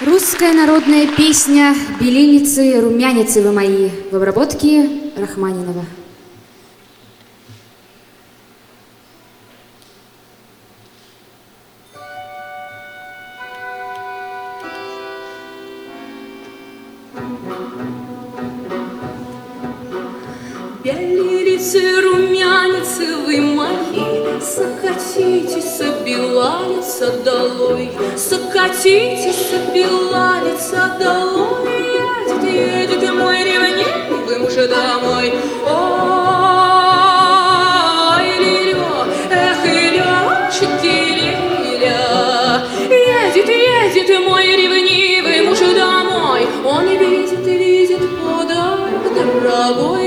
Русская народная песня «Белиницы, румяницы вы мои» в обработке Рахманинова. Белиницы, румяницы вы мои, сокатитесь, беланица долой, сокатитесь, беланица долой. Едет, едет мой ревнивый муж домой. Ой, лилё, эх, Илёшеньки, лиля. Едет, едет мой ревнивый муж домой. Он видит, видит подарок дорогой.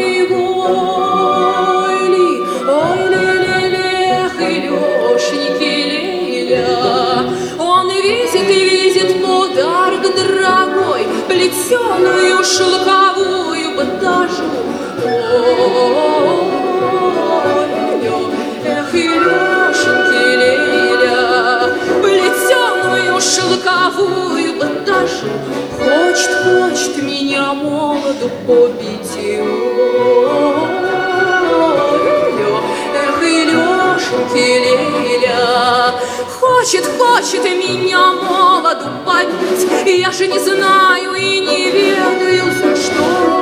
Плетеную шелковую батажу. Эх, Илёшеньки, лиля, плетеную шелковую батажу. Хочет, хочет меня молоду побить. Эх, Илёшеньки, лиля, хочет, хочет меня молоду побить. Я же не знаю и не ведаю, за что.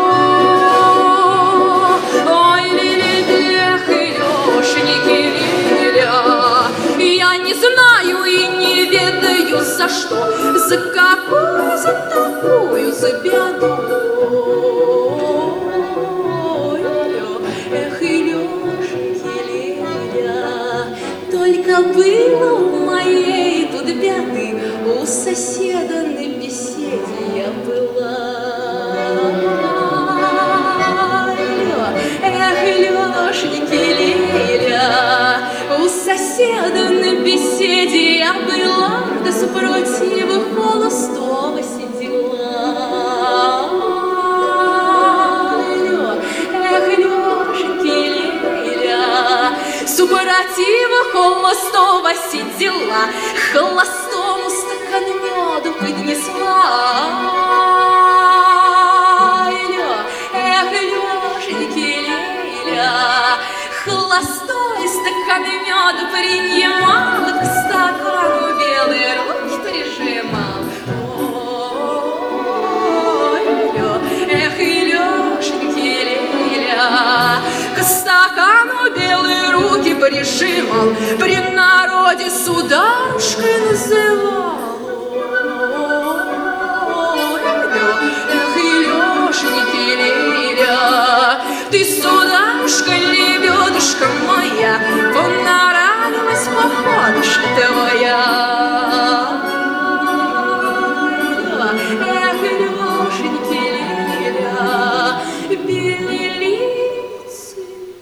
Ой, лили-лех, Илёшеньки, лиля, я не знаю и не ведаю, за что. За какую, за такую, за беду. Эх, Илёшеньки, лиля, только было у моей тут беды, у соседа на беседе я была. Эх, Илёшеньки, лиля, у соседа на беседе я была, да супротив холостого сидела. Эх, Илёшеньки, лиля, супротив холостого сидела, холостому стакан меду поднесла. Эх, Илёшеньки, лиля, холостой стакан меду принимал, к стакану белые руки прижимал. Эх, Илёшеньки, лиля, к стакану белые руки прижимал, при народе сударушкой называл. Эх, Илёшеньки, лиля, ты, сударушка, лебедушка моя, понравилась походушка твоя. Эх, Илёшеньки, лиля, белилицы,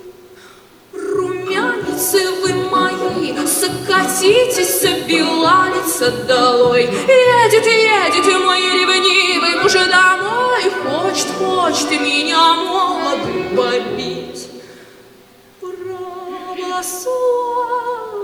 румяницы вы мои, сокатитесь, беланица долой. Едет, едет мой ревнивый муж домой, хочет, хочет меня молодым побить. Православие